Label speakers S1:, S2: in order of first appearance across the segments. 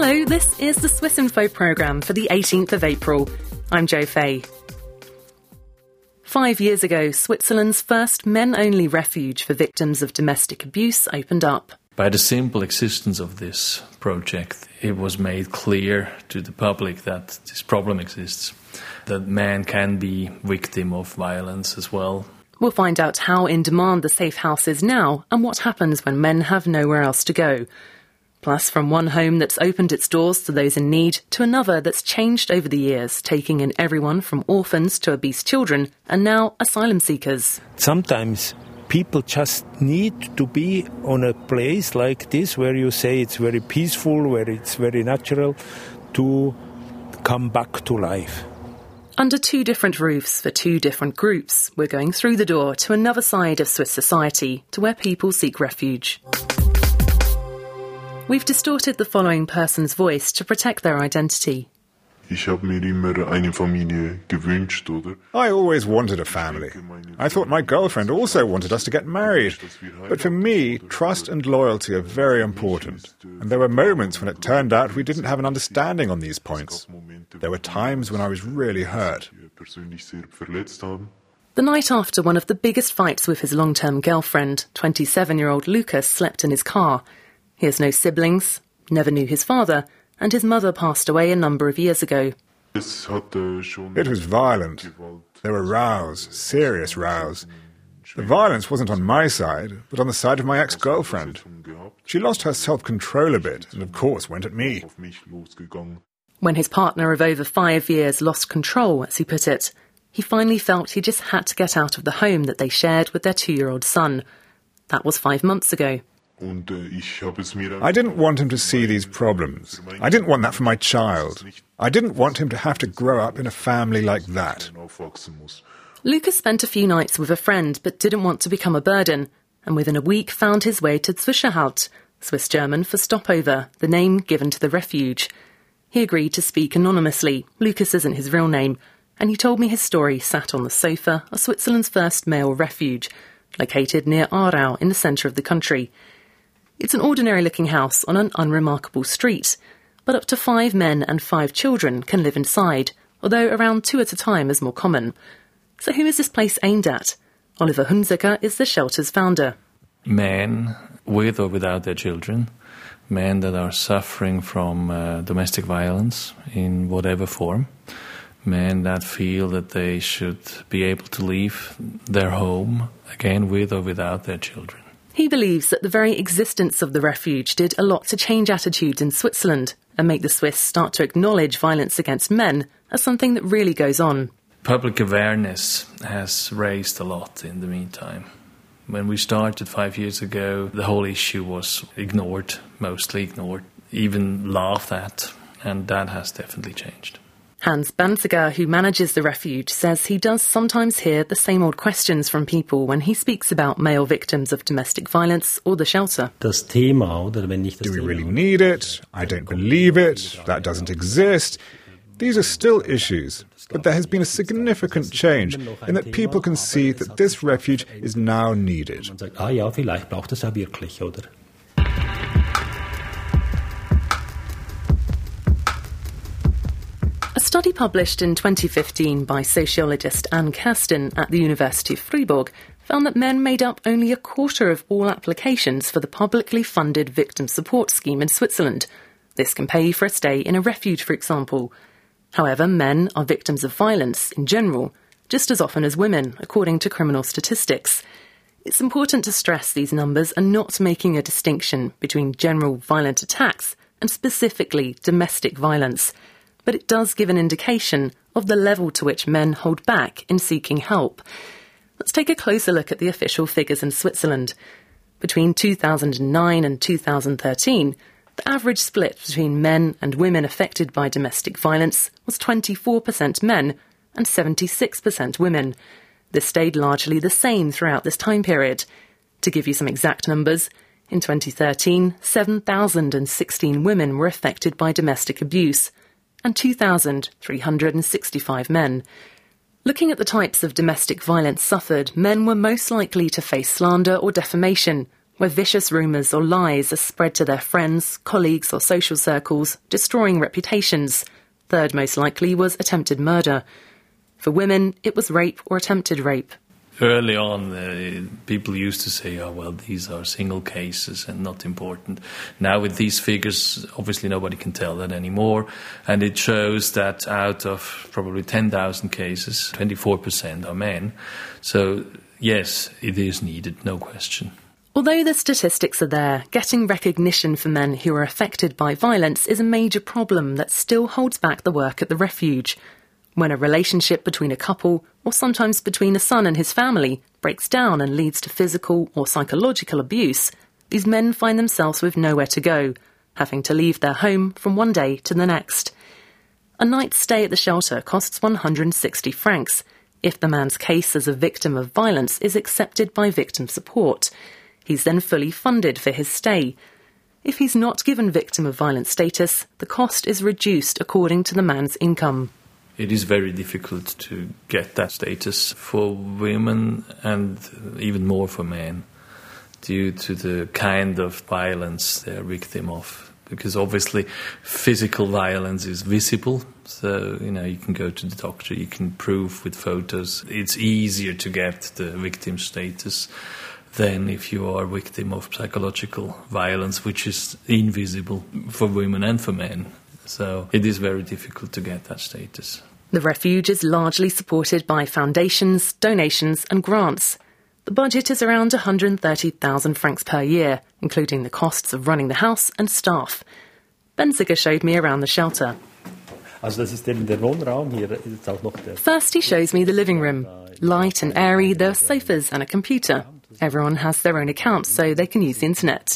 S1: Hello, this is the Swiss Info programme for the 18th of April. I'm Jo Fay. 5 years ago, Switzerland's first men-only refuge for victims of domestic abuse opened up.
S2: By the simple existence of this project, it was made clear to the public that this problem exists, that men can be victim of violence as well.
S1: We'll find out how in demand the safe house is now and what happens when men have nowhere else to go. Plus, from one home that's opened its doors to those in need to another that's changed over the years, taking in everyone from orphans to obese children and now asylum seekers.
S3: Sometimes people just need to be on a place like this where you say it's very peaceful, where it's very natural, to come back to life.
S1: Under two different roofs for two different groups, we're going through the door to another side of Swiss society, to where people seek refuge. We've distorted the following person's voice to protect their identity.
S4: Ich habe mir immer eine Familie gewünscht, oder?
S5: I always wanted a family. I thought my girlfriend also wanted us to get married. But for me, trust and loyalty are very important. And there were moments when it turned out we didn't have an understanding on these points. There were times when I was really hurt.
S1: The night after one of the biggest fights with his long-term girlfriend, 27-year-old Lucas slept in his car. He has no siblings, never knew his father, and his mother passed away a number of years ago.
S5: It was violent. There were rows, serious rows. The violence wasn't on my side, but on the side of my ex-girlfriend. She lost her self-control a bit and, of course, went at me.
S1: When his partner of over 5 years lost control, as he put it, he finally felt he just had to get out of the home that they shared with their 2-year-old son. That was 5 months ago.
S5: I didn't want him to see these problems. I didn't want that for my child. I didn't want him to have to grow up in a family like that.
S1: Lucas spent a few nights with a friend but didn't want to become a burden, and within a week found his way to Zwischenhalt, Swiss-German for stopover, the name given to the refuge. He agreed to speak anonymously. Lucas isn't his real name, and he told me his story sat on the sofa of Switzerland's first male refuge, located near Aarau in the centre of the country. It's an ordinary-looking house on an unremarkable street, but up to 5 men and 5 children can live inside, although around 2 at a time is more common. So who is this place aimed at? Oliver Hunziker is the shelter's founder.
S2: Men with or without their children, men that are suffering from domestic violence in whatever form, men that feel that they should be able to leave their home, again with or without their children.
S1: He believes that the very existence of the refuge did a lot to change attitudes in Switzerland and make the Swiss start to acknowledge violence against men as something that really goes on.
S2: Public awareness has raised a lot in the meantime. When we started 5 years ago, the whole issue was ignored, mostly ignored, even laughed at, and that has definitely changed.
S1: Hans Banziger, who manages the refuge, says he does sometimes hear the same old questions from people when he speaks about male victims of domestic violence or the shelter.
S5: Do we really need it? I don't believe it. That doesn't exist. These are still issues, but there has been a significant change in that people can see that this refuge is now needed.
S1: A study published in 2015 by sociologist Anne Kerstin at the University of Fribourg found that men made up only a quarter of all applications for the publicly funded victim support scheme in Switzerland. This can pay for a stay in a refuge, for example. However, men are victims of violence in general, just as often as women, according to criminal statistics. It's important to stress these numbers are not making a distinction between general violent attacks and specifically domestic violence. But it does give an indication of the level to which men hold back in seeking help. Let's take a closer look at the official figures in Switzerland. Between 2009 and 2013, the average split between men and women affected by domestic violence was 24% men and 76% women. This stayed largely the same throughout this time period. To give you some exact numbers, in 2013, 7,016 women were affected by domestic abuse, and 2,365 men. Looking at the types of domestic violence suffered, men were most likely to face slander or defamation, where vicious rumours or lies are spread to their friends, colleagues or social circles, destroying reputations. Third most likely was attempted murder. For women, it was rape or attempted rape.
S2: Early on, people used to say, oh, well, these are single cases and not important. Now with these figures, obviously nobody can tell that anymore. And it shows that out of probably 10,000 cases, 24% are men. So, yes, it is needed, no question.
S1: Although the statistics are there, getting recognition for men who are affected by violence is a major problem that still holds back the work at the refuge. When a relationship between a couple, or sometimes between a son and his family, breaks down and leads to physical or psychological abuse, these men find themselves with nowhere to go, having to leave their home from one day to the next. A night's stay at the shelter costs 160 francs, if the man's case as a victim of violence is accepted by victim support. He's then fully funded for his stay. If he's not given victim of violence status, the cost is reduced according to the man's income.
S2: It is very difficult to get that status for women and even more for men due to the kind of violence they're victim of. Because obviously physical violence is visible, so you can go to the doctor, you can prove with photos. It's easier to get the victim status than if you are a victim of psychological violence, which is invisible for women and for men. So it is very difficult to get that status.
S1: The refuge is largely supported by foundations, donations and grants. The budget is around 130,000 francs per year, including the costs of running the house and staff. Benziger showed me around the shelter. First he shows me the living room. Light and airy, there are sofas and a computer. Everyone has their own account, so they can use the internet.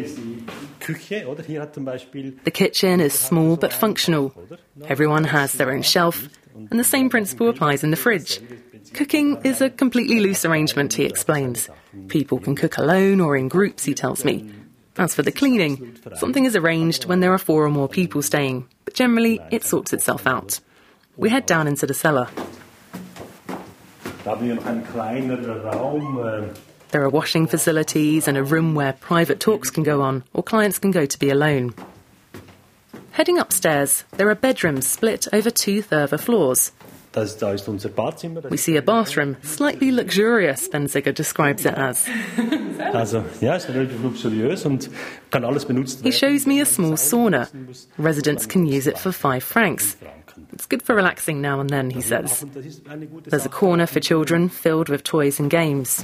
S1: The kitchen is small but functional. Everyone has their own shelf, and the same principle applies in the fridge. Cooking is a completely loose arrangement, he explains. People can cook alone or in groups, he tells me. As for the cleaning, something is arranged when there are 4 or more people staying, but generally it sorts itself out. We head down into the cellar. There are washing facilities and a room where private talks can go on, or clients can go to be alone. Heading upstairs, there are bedrooms split over 2 further floors. We see a bathroom, slightly luxurious, Benziger describes it as. He shows me a small sauna. Residents can use it for 5 francs. It's good for relaxing now and then, he says. There's a corner for children filled with toys and games.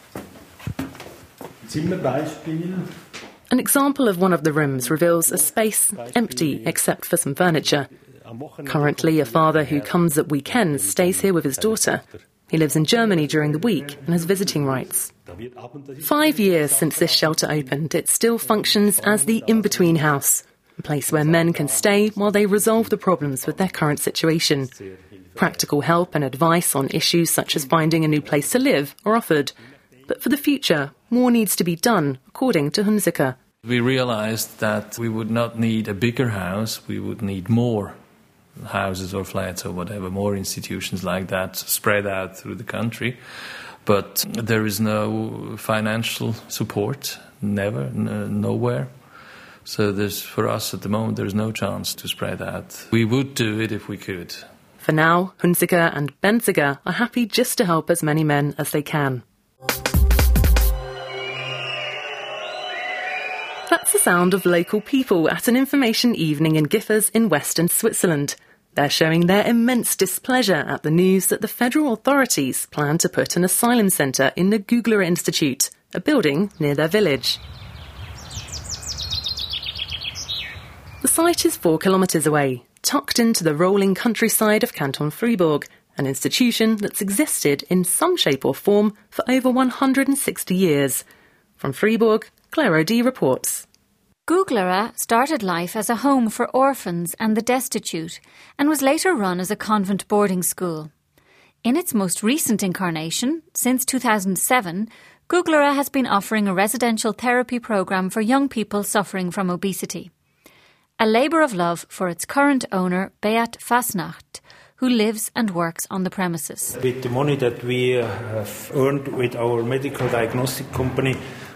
S1: An example of one of the rooms reveals a space empty except for some furniture. Currently, a father who comes at weekends stays here with his daughter. He lives in Germany during the week and has visiting rights. 5 years since this shelter opened, it still functions as the in-between house, a place where men can stay while they resolve the problems with their current situation. Practical help and advice on issues such as finding a new place to live are offered. But for the future, more needs to be done, according to Hunziker.
S2: We realized that we would not need a bigger house, we would need more houses or flats or whatever, more institutions like that spread out through the country. But there is no financial support, nowhere. So for us at the moment, there's no chance to spread out. We would do it if we could.
S1: For now, Hunziker and Benziger are happy just to help as many men as they can. That's the sound of local people at an information evening in Giffers in western Switzerland. They're showing their immense displeasure at the news that the federal authorities plan to put an asylum centre in the Gugler Institute, a building near their village. The site is 4 kilometres away, tucked into the rolling countryside of Canton Fribourg, an institution that's existed in some shape or form for over 160 years. From Fribourg, Claire O'D reports.
S6: Gugler started life as a home for orphans and the destitute and was later run as a convent boarding school. In its most recent incarnation, since 2007, Gugler has been offering a residential therapy programme for young people suffering from obesity. A labour of love for its current owner, Beat Fasnacht, who lives and works on the premises.
S3: With the money that we have earned with our medical diagnostic company,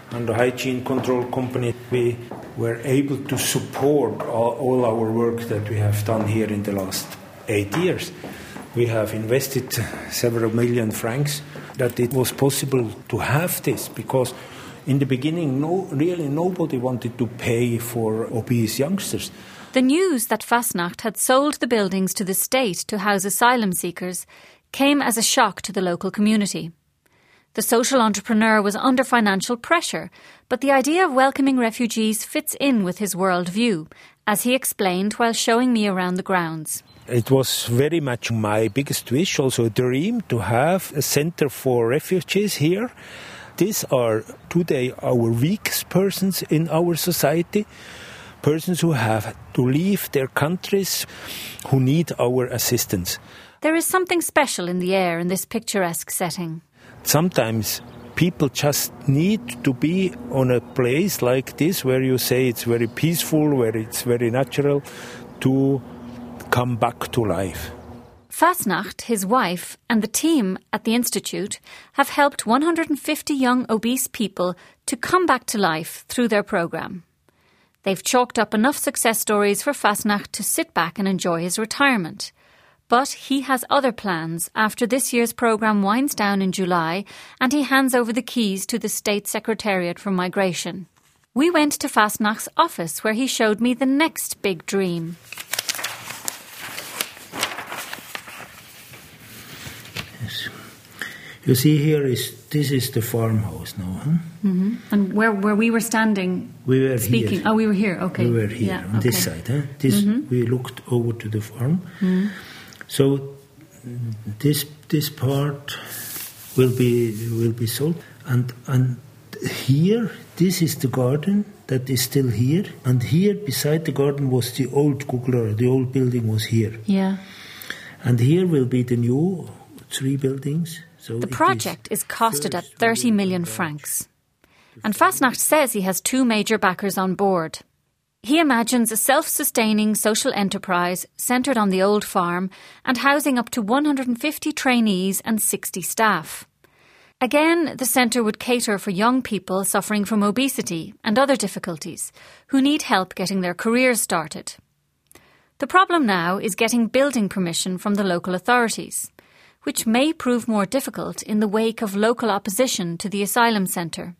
S3: and the hygiene control company, we were able to support all our work that we have done here in the last 8 years. We have invested several million francs that it was possible to have this, because in the beginning really nobody wanted to pay for obese youngsters.
S6: The news that Fastnacht had sold the buildings to the state to house asylum seekers came as a shock to the local community. The social entrepreneur was under financial pressure, but the idea of welcoming refugees fits in with his worldview, as he explained while showing me around the grounds.
S3: It was very much my biggest wish, also a dream, to have a center for refugees here. These are today our weakest persons in our society, persons who have to leave their countries, who need our assistance.
S6: There is something special in the air in this picturesque setting.
S3: Sometimes people just need to be on a place like this where you say it's very peaceful, where it's very natural, to come back to life.
S6: Fastnacht, his wife, and the team at the Institute have helped 150 young obese people to come back to life through their programme. They've chalked up enough success stories for Fastnacht to sit back and enjoy his retirement. But he has other plans after this year's programme winds down in July and he hands over the keys to the State Secretariat for Migration. We went to Fastnacht's office where he showed me the next big dream.
S3: Yes. You see this is the farmhouse now. Huh?
S6: Mm-hmm. And where we were standing,
S3: we were
S6: speaking.
S3: Here.
S6: Oh, we were here, okay.
S3: We were here on this side. Huh? We looked over to the farm. Mm-hmm. So this part will be sold, and here this is the garden that is still here, and here beside the garden was the old Kugler. The old building was here.
S6: Yeah.
S3: And here will be the new 3 buildings. So
S6: the project is costed at 30 million francs, and Fastnacht says he has 2 major backers on board. He imagines a self-sustaining social enterprise centred on the old farm and housing up to 150 trainees and 60 staff. Again, the centre would cater for young people suffering from obesity and other difficulties who need help getting their careers started. The problem now is getting building permission from the local authorities, which may prove more difficult in the wake of local opposition to the asylum centre.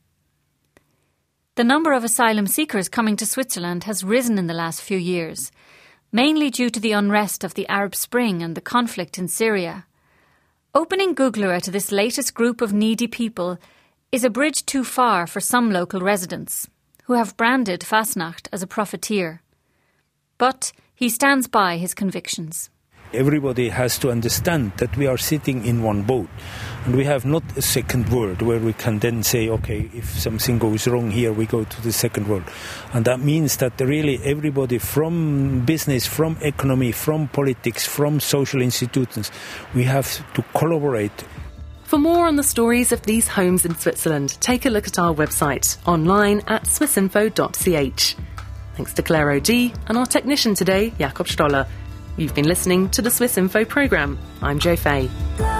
S6: The number of asylum seekers coming to Switzerland has risen in the last few years, mainly due to the unrest of the Arab Spring and the conflict in Syria. Opening Guglura to this latest group of needy people is a bridge too far for some local residents, who have branded Fastnacht as a profiteer. But he stands by his convictions.
S3: Everybody has to understand that we are sitting in one boat, and we have not a second world where we can then say, okay, if something goes wrong here, we go to the second world. And that means that really everybody from business, from economy, from politics, from social institutions, we have to collaborate.
S1: For more on the stories of these homes in Switzerland, take a look at our website, online at swissinfo.ch. Thanks to Claire O'D and our technician today, Jakob Stoller. You've been listening to the Swiss Info programme. I'm Jo Fay.